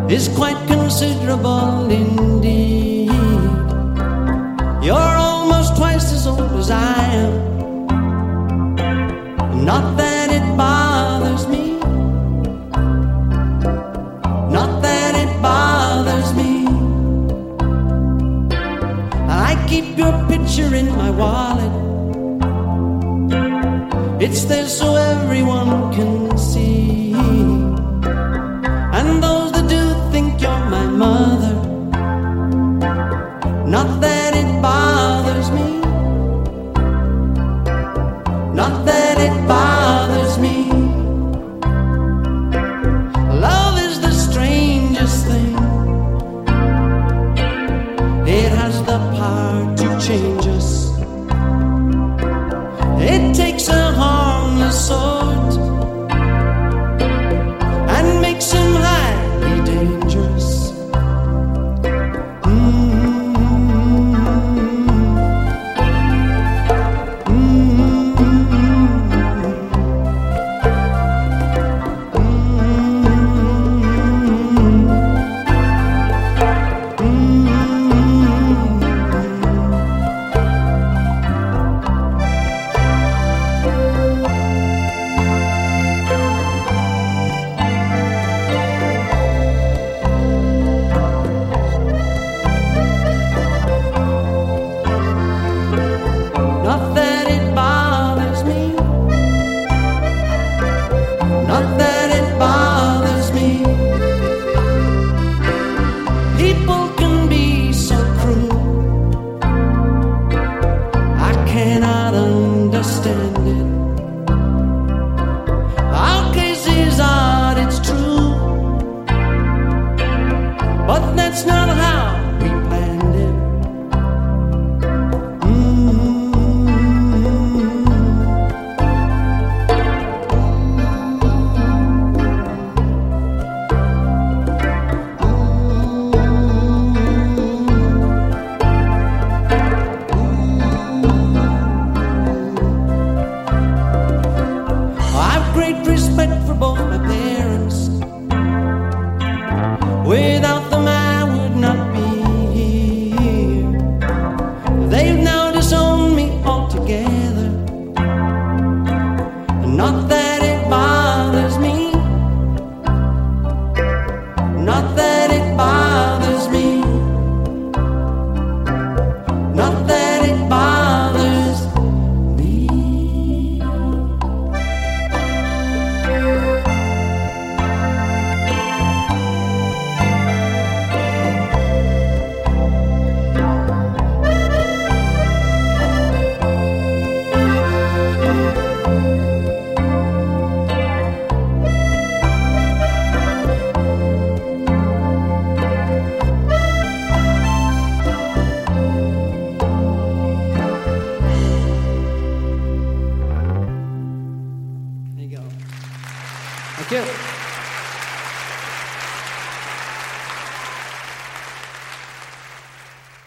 is quite considerable indeed. You're almost twice as old as I am. Not that it bothers me, not that it bothers me. I keep your picture in my wallet. It's there so everyone can see. And those that do think you're my mother, not that it bothers me, not that it bothers me. Love is the strangest thing. It has the power to change us. It takes a harmless sort and makes him highly dangerous. Not that it bothers me, not that it bothers me. People can be so cruel, I cannot understand it. Our case is odd, it's true, but that's not how we planned it. I've great respect for both my parents. Without them I would not be here. They've now disowned me altogether. Not that it bothers me, not that it bothers me, not that it bothers me. There you go. Thank you.